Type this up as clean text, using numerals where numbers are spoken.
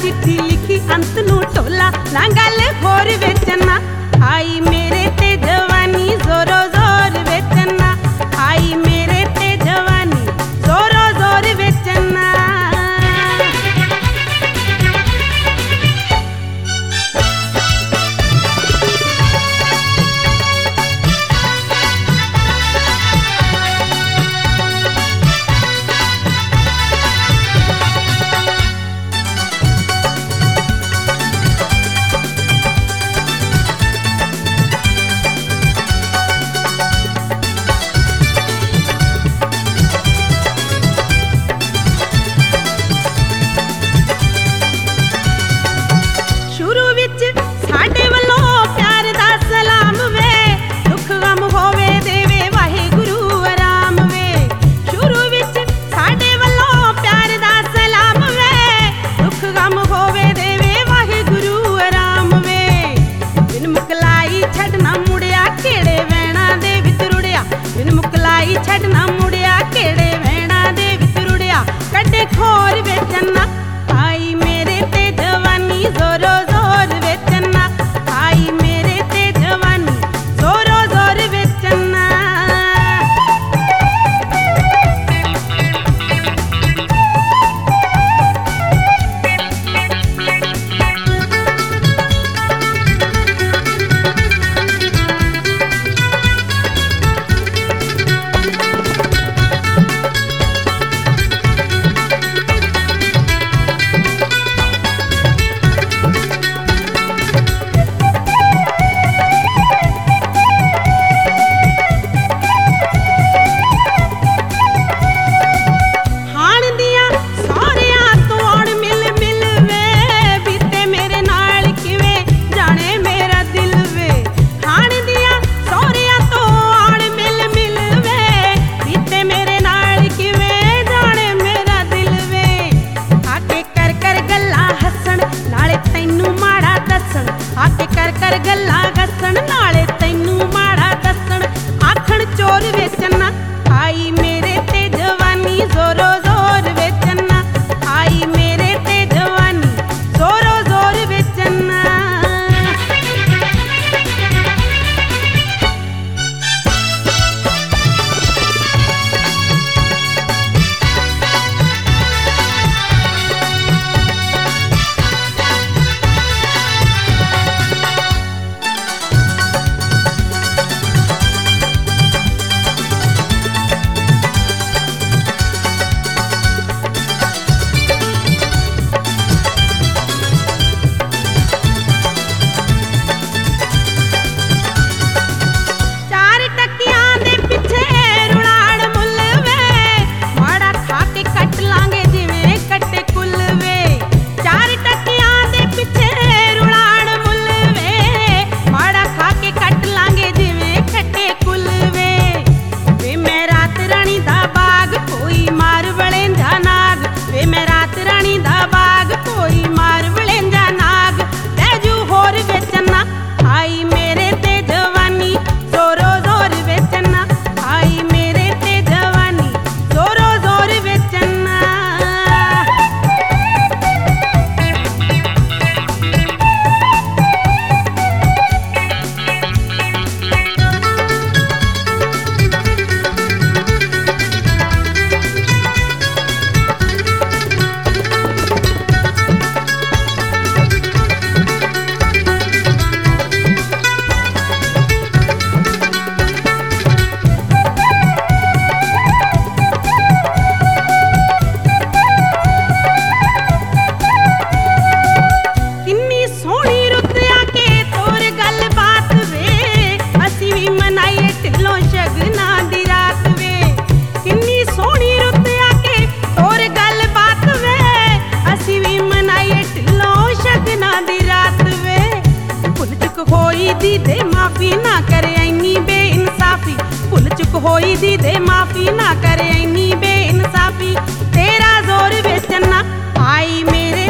चिट्ठी लिखी अंत नू टोला ना गल होर बेचना आई मेरे ते जवानी जोरो जोर बेचना आई मेरे ते जवानी जोरो जोर बेचना। छड़ना मुड़िया केड़े वैणा दे विच रुड़िया कड्डे खोर बेचना आई मेरे ते जवानी जोरो जोर बेचना आई मेरे ते जवानी जोरो जोर बेचना। आके कर कर गल्ला गसन नाले तैनू माड़ा दसन आखण चोर बेचना आई मेरे ते जवानी जोरो जोर बेचना आई मेरे ते जवानी जोरो जोर बेचना। दी दे माफी ना करे इन्नी बेइंसाफी भुल चुक होई दी दे माफी ना करे इन्नी बेइंसाफी तेरा जोर बेचना आई मेरे